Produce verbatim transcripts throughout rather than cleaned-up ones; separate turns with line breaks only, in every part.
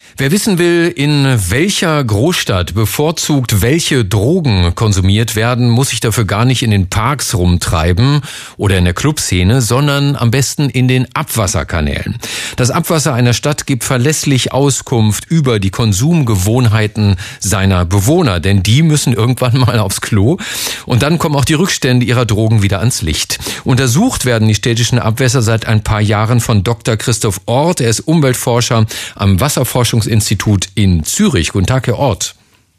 Wer wissen will, in welcher Großstadt bevorzugt welche Drogen konsumiert werden, muss sich dafür gar nicht in den Parks rumtreiben oder in der Clubszene, sondern am besten in den Abwasserkanälen. Das Abwasser einer Stadt gibt verlässlich Auskunft über die Konsumgewohnheiten seiner Bewohner, denn die müssen irgendwann mal aufs Klo und dann kommen auch die Rückstände ihrer Drogen wieder ans Licht. Untersucht werden die städtischen Abwässer seit ein paar Jahren von Doktor Christoph Orth. Er ist Umweltforscher am Wasserforschungsinstitut in Zürich. Guten Tag, Herr Orth.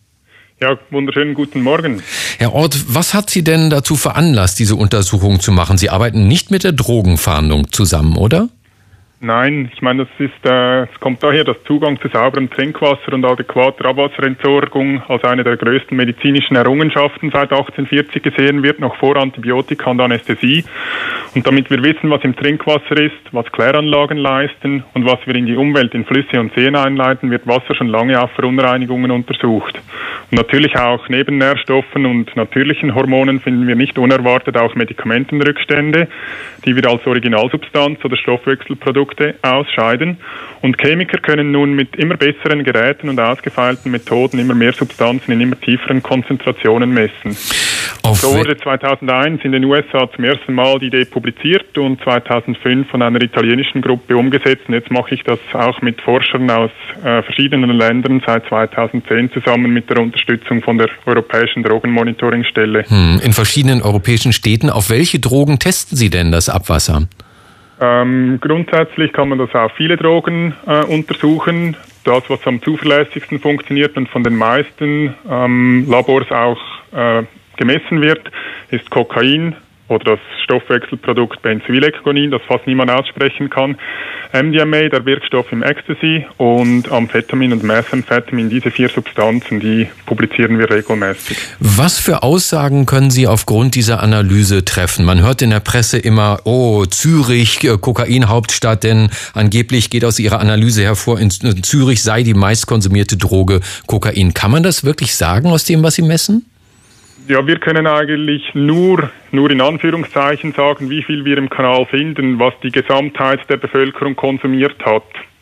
Ja, wunderschönen guten Morgen.
Herr Orth, was hat Sie denn dazu veranlasst, diese Untersuchung zu machen? Sie arbeiten nicht mit der Drogenfahndung zusammen, oder?
Nein, ich meine, das ist, äh, es kommt daher, dass Zugang zu sauberem Trinkwasser und adäquater Abwasserentsorgung als eine der größten medizinischen Errungenschaften seit achtzehnhundertvierzig gesehen wird, noch vor Antibiotika und Anästhesie. Und damit wir wissen, was im Trinkwasser ist, was Kläranlagen leisten und was wir in die Umwelt, in Flüsse und Seen einleiten, wird Wasser schon lange auch für Verunreinigungen untersucht. Und natürlich auch neben Nährstoffen und natürlichen Hormonen finden wir nicht unerwartet auch Medikamentenrückstände, die wir als Originalsubstanz oder Stoffwechselprodukt ausscheiden. Und Chemiker können nun mit immer besseren Geräten und ausgefeilten Methoden immer mehr Substanzen in immer tieferen Konzentrationen messen. Auf so wurde zweitausendeins in den U S A zum ersten Mal die Idee publiziert und zweitausendfünf von einer italienischen Gruppe umgesetzt. Und jetzt mache ich das auch mit Forschern aus äh, verschiedenen Ländern seit zweitausendzehn zusammen mit der Unterstützung von der Europäischen Drogenmonitoringstelle.
Hm, in verschiedenen europäischen Städten. Auf welche Drogen testen Sie denn das Abwasser?
Ähm, grundsätzlich kann man das auf viele Drogen äh, untersuchen. Das, was am zuverlässigsten funktioniert und von den meisten ähm, Labors auch äh, gemessen wird, ist Kokain oder das Stoffwechselprodukt Benzoylekgonin, das fast niemand aussprechen kann. M D M A, der Wirkstoff im Ecstasy, und Amphetamin und Methamphetamin, diese vier Substanzen, die publizieren wir regelmäßig.
Was für Aussagen können Sie aufgrund dieser Analyse treffen? Man hört in der Presse immer, oh, Zürich, Kokain-Hauptstadt, denn angeblich geht aus Ihrer Analyse hervor, in Zürich sei die meistkonsumierte Droge Kokain. Kann man das wirklich sagen aus dem, was Sie messen?
Ja, wir können eigentlich nur, nur in Anführungszeichen sagen, wie viel wir im Kanal finden, was die Gesamtheit der Bevölkerung konsumiert hat.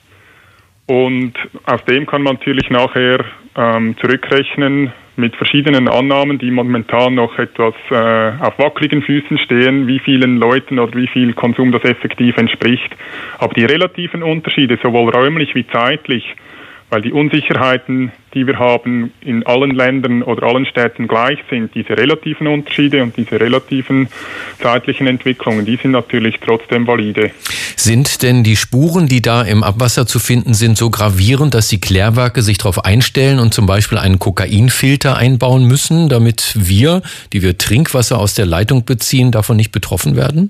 Und aus dem kann man natürlich nachher ähm, zurückrechnen mit verschiedenen Annahmen, die momentan noch etwas äh, auf wackeligen Füßen stehen, wie vielen Leuten oder wie viel Konsum das effektiv entspricht. Aber die relativen Unterschiede, sowohl räumlich wie zeitlich, weil die Unsicherheiten, die wir haben, in allen Ländern oder allen Städten gleich sind, diese relativen Unterschiede und diese relativen zeitlichen Entwicklungen, die sind natürlich trotzdem valide.
Sind denn die Spuren, die da im Abwasser zu finden sind, so gravierend, dass die Klärwerke sich darauf einstellen und zum Beispiel einen Kokainfilter einbauen müssen, damit wir, die wir Trinkwasser aus der Leitung beziehen, davon nicht betroffen werden?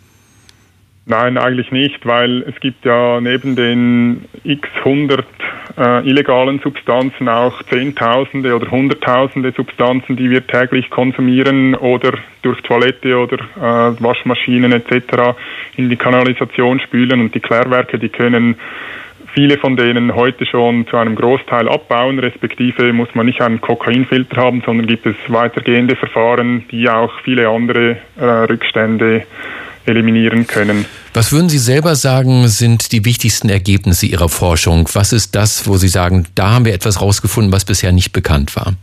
Nein, eigentlich nicht, weil es gibt ja neben den x hundert äh, illegalen Substanzen auch Zehntausende oder Hunderttausende Substanzen, die wir täglich konsumieren oder durch Toilette oder äh, Waschmaschinen et cetera in die Kanalisation spülen, und die Klärwerke, die können viele von denen heute schon zu einem Großteil abbauen, respektive muss man nicht einen Kokainfilter haben, sondern gibt es weitergehende Verfahren, die auch viele andere äh, Rückstände eliminieren können.
Was würden Sie selber sagen, sind die wichtigsten Ergebnisse Ihrer Forschung? Was ist das, wo Sie sagen, da haben wir etwas rausgefunden, was bisher nicht bekannt war?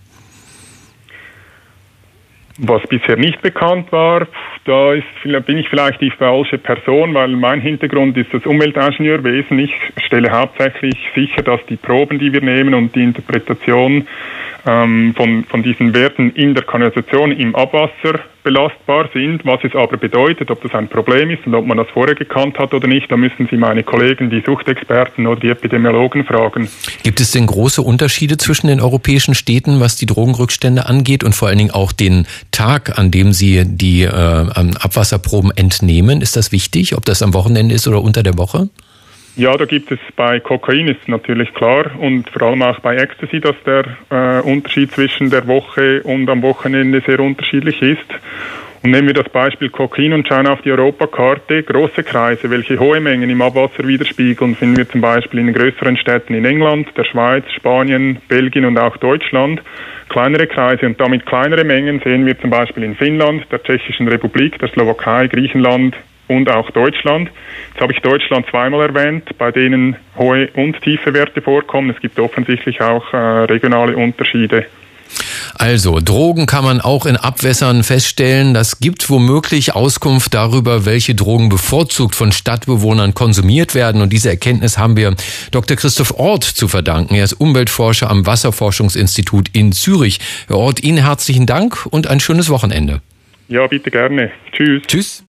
Was bisher nicht bekannt war, da ist, bin ich vielleicht die falsche Person, weil mein Hintergrund ist das Umweltingenieurwesen. Ich stelle hauptsächlich sicher, dass die Proben, die wir nehmen und die Interpretation ähm, von, von diesen Werten in der Kanalisation, im Abwasser belastbar sind. Was es aber bedeutet, ob das ein Problem ist und ob man das vorher gekannt hat oder nicht, da müssen Sie meine Kollegen, die Suchtexperten oder die Epidemiologen fragen. Gibt
es denn große Unterschiede zwischen den europäischen Städten, was die Drogenrückstände angeht, und vor allen Dingen auch den Tag, an dem Sie die äh, Abwasserproben entnehmen? Ist das wichtig, ob das am Wochenende ist oder unter der Woche?
Ja, da gibt es bei Kokain ist natürlich klar, und vor allem auch bei Ecstasy, dass der äh, Unterschied zwischen der Woche und am Wochenende sehr unterschiedlich ist. Und nehmen wir das Beispiel Kokain und schauen auf die Europakarte. Große Kreise, welche hohe Mengen im Abwasser widerspiegeln, finden wir zum Beispiel in den größeren Städten in England, der Schweiz, Spanien, Belgien und auch Deutschland. Kleinere Kreise und damit kleinere Mengen sehen wir zum Beispiel in Finnland, der Tschechischen Republik, der Slowakei, Griechenland und auch Deutschland. Jetzt habe ich Deutschland zweimal erwähnt, bei denen hohe und tiefe Werte vorkommen. Es gibt offensichtlich auch äh, regionale Unterschiede.
Also, Drogen kann man auch in Abwässern feststellen. Das gibt womöglich Auskunft darüber, welche Drogen bevorzugt von Stadtbewohnern konsumiert werden. Und diese Erkenntnis haben wir Doktor Christoph Orth zu verdanken. Er ist Umweltforscher am Wasserforschungsinstitut in Zürich. Herr Orth, Ihnen herzlichen Dank und ein schönes Wochenende.
Ja, bitte gerne. Tschüss.
Tschüss.